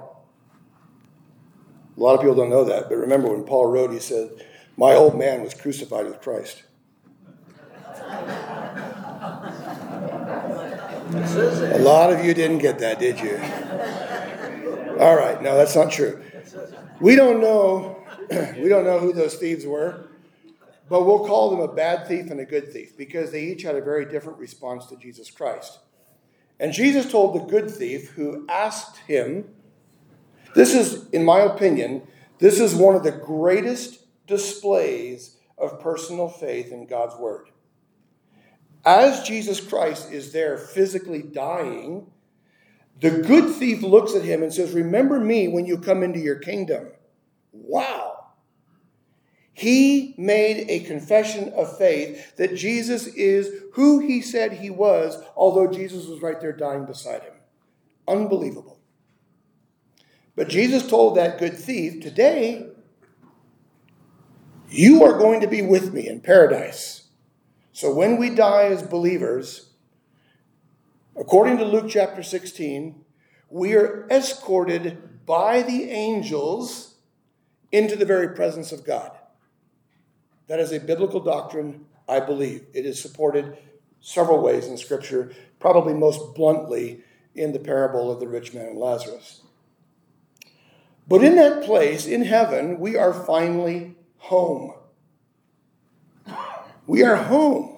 A lot of people don't know that, but remember when Paul wrote, he said, "My old man was crucified with Christ." A lot of you didn't get that, did you? All right, no, that's not true. We don't know, we don't know who those thieves were, but we'll call them a bad thief and a good thief because they each had a very different response to Jesus Christ. And Jesus told the good thief who asked him, this is, in my opinion, this is one of the greatest displays of personal faith in God's word. As Jesus Christ is there physically dying, the good thief looks at him and says, "Remember me when you come into your kingdom." Wow. He made a confession of faith that Jesus is who he said he was, although Jesus was right there dying beside him. Unbelievable. But Jesus told that good thief, "Today, you are going to be with me in paradise." So when we die as believers, according to Luke chapter sixteen, we are escorted by the angels into the very presence of God. That is a biblical doctrine, I believe. It is supported several ways in Scripture, probably most bluntly in the parable of the rich man and Lazarus. But in that place, in heaven, we are finally home. We are home.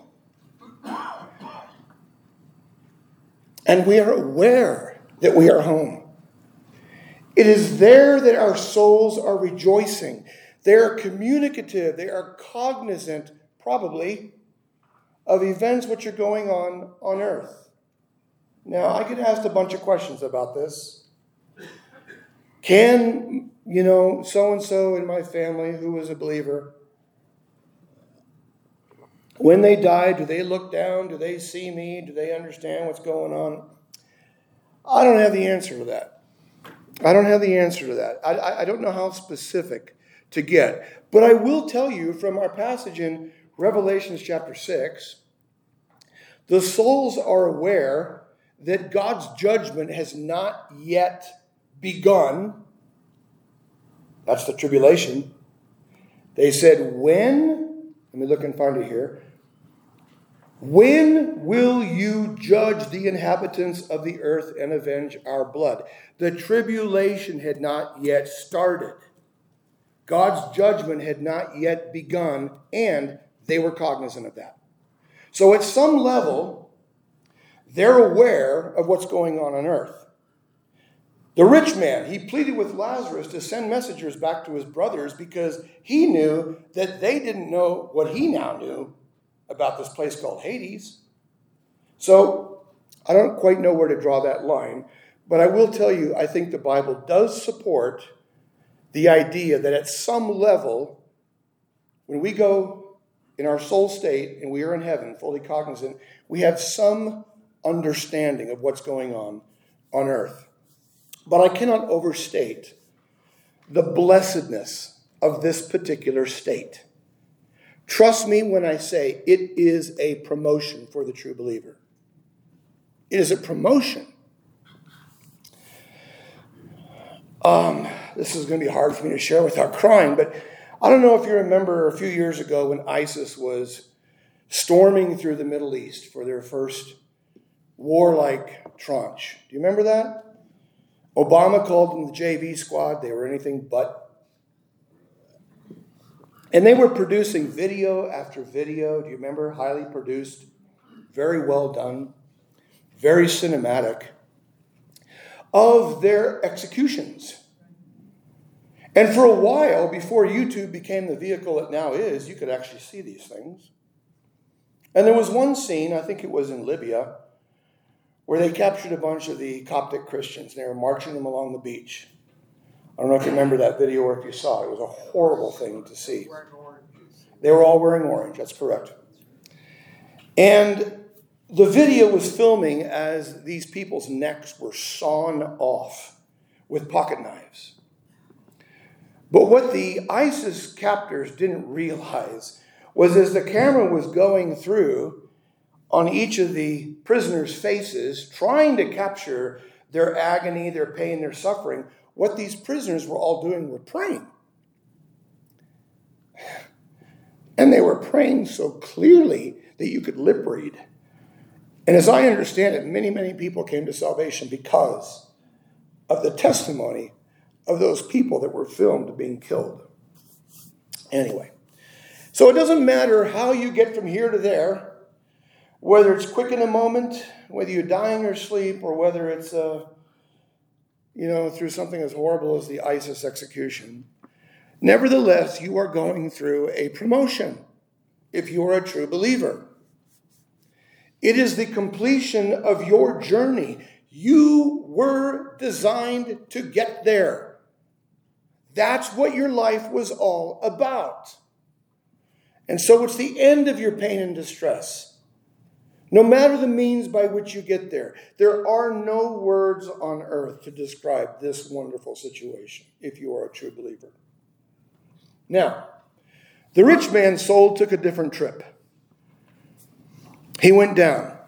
And we are aware that we are home. It is there that our souls are rejoicing. They are communicative. They are cognizant, probably, of events which are going on on earth. Now, I get asked a bunch of questions about this. Can, you know, so-and-so in my family who was a believer, when they die, do they look down? Do they see me? Do they understand what's going on? I don't have the answer to that. I don't have the answer to that. I, I don't know how specific to get. But I will tell you from our passage in Revelation chapter six, the souls are aware that God's judgment has not yet begun. That's the tribulation. They said, when, let me look and find it here. When will you judge the inhabitants of the earth and avenge our blood? The tribulation had not yet started. God's judgment had not yet begun, and they were cognizant of that. So at some level, they're aware of what's going on on earth. The rich man, he pleaded with Lazarus to send messengers back to his brothers because he knew that they didn't know what he now knew about this place called Hades. So I don't quite know where to draw that line, but I will tell you, I think the Bible does support the idea that at some level, when we go in our soul state and we are in heaven, fully cognizant, we have some understanding of what's going on on earth. But I cannot overstate the blessedness of this particular state. Trust me when I say it is a promotion for the true believer. It is a promotion. Um, this is going to be hard for me to share without crying, but I don't know if you remember a few years ago when ISIS was storming through the Middle East for their first warlike tranche. Do you remember that? Obama called them the J V squad. They were anything but. And they were producing video after video. Do you remember? Highly produced, very well done, very cinematic, of their executions. And for a while, before YouTube became the vehicle it now is, you could actually see these things. And there was one scene, I think it was in Libya, where they captured a bunch of the Coptic Christians. They were marching them along the beach. I don't know if you remember that video or if you saw it. It was a horrible thing to see. They were all wearing orange. That's correct. And the video was filming as these people's necks were sawn off with pocket knives. But what the ISIS captors didn't realize was as the camera was going through on each of the prisoners' faces, trying to capture their agony, their pain, their suffering, what these prisoners were all doing were praying. And they were praying so clearly that you could lip read. And as I understand it, many, many people came to salvation because of the testimony of those people that were filmed being killed. Anyway, so it doesn't matter how you get from here to there, whether it's quick in a moment, whether you're dying or asleep, or whether it's uh, you know, through something as horrible as the ISIS execution. Nevertheless, you are going through a promotion if you are a true believer. It is the completion of your journey. You were designed to get there. That's what your life was all about. And so it's the end of your pain and distress. No matter the means by which you get there, there are no words on earth to describe this wonderful situation if you are a true believer. Now, the rich man's soul took a different trip. He went down.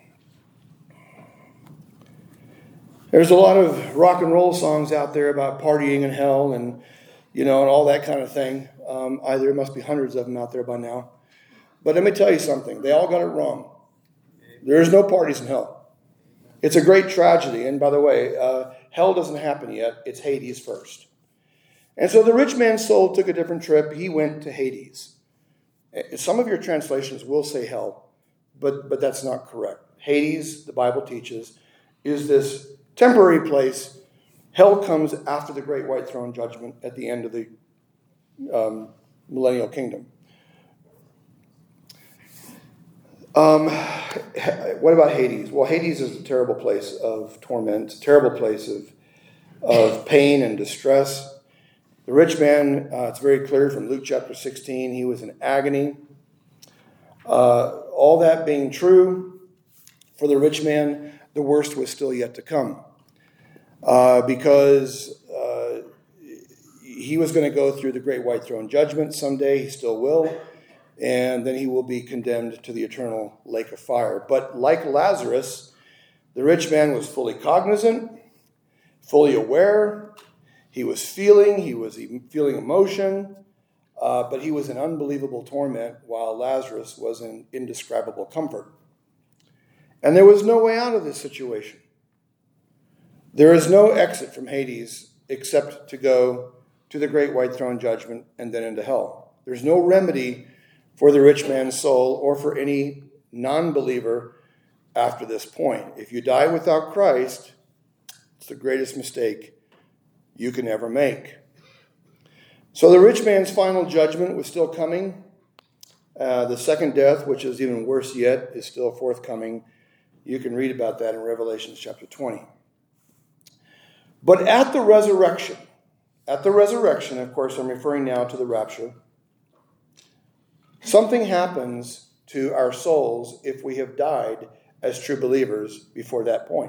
There's a lot of rock and roll songs out there about partying in hell and, you know, and all that kind of thing. Um, I, there must be hundreds of them out there by now. But let me tell you something. They all got it wrong. There is no parties in hell. It's a great tragedy. And by the way, uh, hell doesn't happen yet. It's Hades first. And so the rich man's soul took a different trip. He went to Hades. Some of your translations will say hell, but, but that's not correct. Hades, the Bible teaches, is this temporary place. Hell comes after the great white throne judgment at the end of the um, millennial kingdom. Um, what about Hades? Well, Hades is a terrible place of torment, a terrible place of, of pain and distress. The rich man, uh, it's very clear from Luke chapter sixteen, he was in agony. Uh, all that being true, for the rich man, the worst was still yet to come. Uh, because uh, he was going to go through the great white throne judgment someday. He still will. And then he will be condemned to the eternal lake of fire. But like Lazarus, the rich man was fully cognizant, fully aware. He was feeling, he was feeling emotion, uh, but he was in unbelievable torment while Lazarus was in indescribable comfort. And there was no way out of this situation. There is no exit from Hades except to go to the great white throne judgment and then into hell. There's no remedy for the rich man's soul or for any non-believer after this point. If you die without Christ, it's the greatest mistake you can ever make. So the rich man's final judgment was still coming. Uh, the second death, which is even worse yet, is still forthcoming. You can read about that in Revelation chapter twenty. But at the resurrection, at the resurrection, of course, I'm referring now to the rapture, something happens to our souls if we have died as true believers before that point.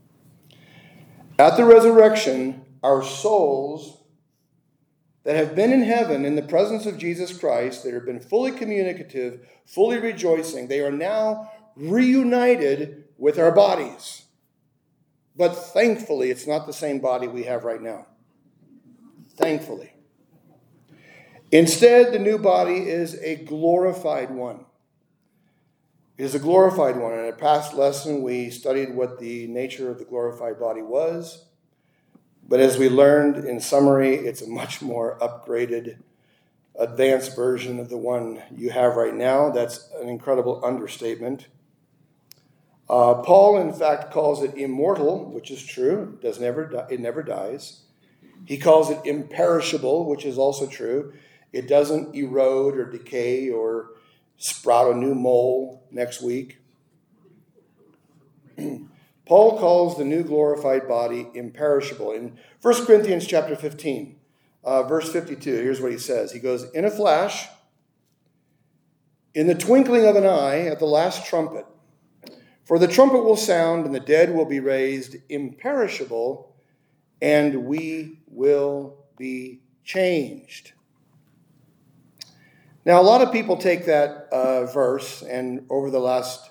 At the resurrection, our souls that have been in heaven in the presence of Jesus Christ, that have been fully communicative, fully rejoicing, they are now reunited with our bodies. But thankfully, it's not the same body we have right now. Thankfully. Instead, the new body is a glorified one. It is a glorified one. In a past lesson, we studied what the nature of the glorified body was. But as we learned in summary, it's a much more upgraded, advanced version of the one you have right now. That's an incredible understatement. Uh, Paul, in fact, calls it immortal, which is true. It does never die, it never dies. He calls it imperishable, which is also true. It doesn't erode or decay or sprout a new mole next week. Paul calls the new glorified body imperishable. In First Corinthians chapter fifteen, uh, verse fifty-two, here's what he says. He goes, in a flash, in the twinkling of an eye, at the last trumpet, for the trumpet will sound, and the dead will be raised imperishable, and we will be changed. Now, a lot of people take that uh, verse, and over the last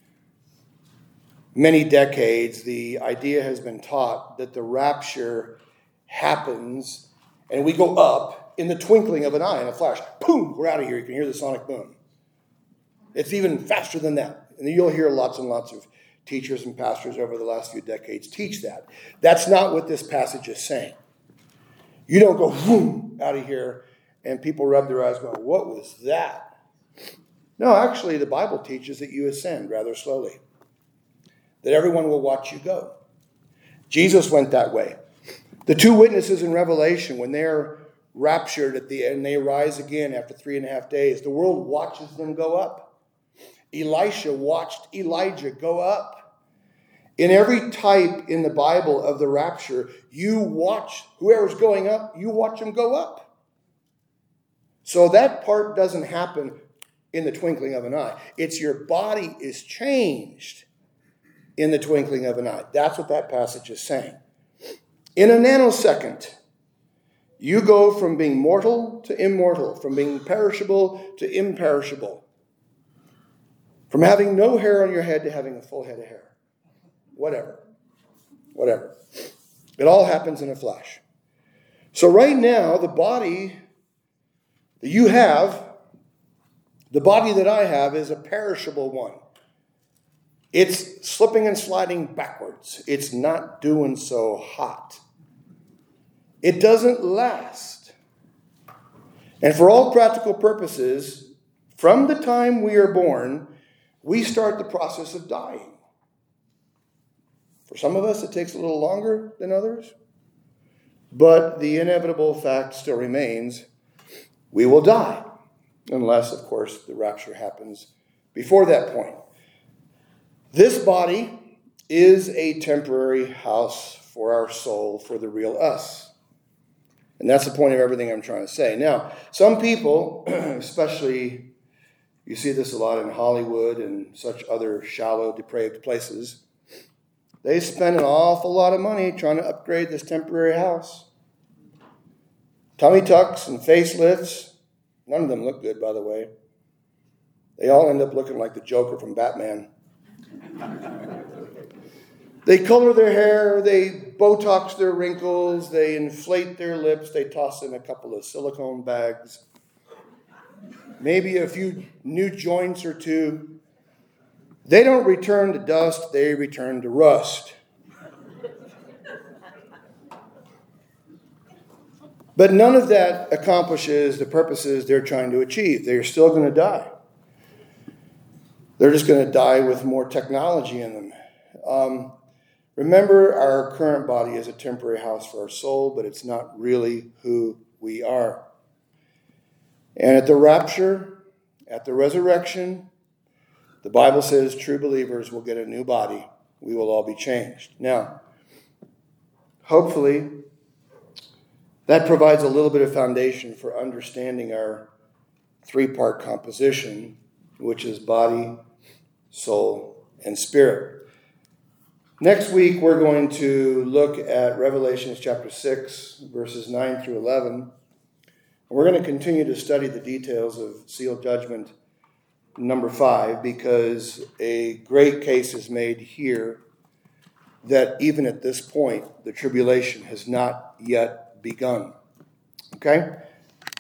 many decades, the idea has been taught that the rapture happens, and we go up in the twinkling of an eye, in a flash. Boom, we're out of here. You can hear the sonic boom. It's even faster than that. And you'll hear lots and lots of teachers and pastors over the last few decades teach that. That's not what this passage is saying. You don't go boom out of here, and people rub their eyes going, what was that? No, actually, the Bible teaches that you ascend rather slowly, that everyone will watch you go. Jesus went that way. The two witnesses in Revelation, when they're raptured at the end, they rise again after three and a half days, the world watches them go up. Elisha watched Elijah go up. In every type in the Bible of the rapture, you watch whoever's going up, you watch them go up. So that part doesn't happen in the twinkling of an eye. It's your body is changed in the twinkling of an eye. That's what that passage is saying. In a nanosecond, you go from being mortal to immortal, from being perishable to imperishable, from having no hair on your head to having a full head of hair. Whatever. Whatever. It all happens in a flash. So right now, the body that you have, the body that I have, is a perishable one. It's slipping and sliding backwards. It's not doing so hot. It doesn't last. And for all practical purposes, from the time we are born, we start the process of dying. For some of us, it takes a little longer than others. But the inevitable fact still remains, we will die. Unless, of course, the rapture happens before that point. This body is a temporary house for our soul, for the real us. And that's the point of everything I'm trying to say. Now, some people, especially, you see this a lot in Hollywood and such other shallow, depraved places, they spend an awful lot of money trying to upgrade this temporary house. Tummy tucks and facelifts. None of them look good, by the way. They all end up looking like the Joker from Batman. They color their hair, they Botox their wrinkles, they inflate their lips, they toss in a couple of silicone bags, maybe a few new joints or two. They don't return to dust, they return to rust. But none of that accomplishes the purposes they're trying to achieve. They're still going to die. They're just going to die with more technology in them. Um, remember, our current body is a temporary house for our soul, but it's not really who we are. And at the rapture, at the resurrection, the Bible says true believers will get a new body. We will all be changed. Now, hopefully, that provides a little bit of foundation for understanding our three-part composition, which is body, soul, and spirit. Next week, we're going to look at Revelation chapter six, verses nine through eleven. We're going to continue to study the details of seal judgment number five, because a great case is made here that even at this point, the tribulation has not yet begun. Okay?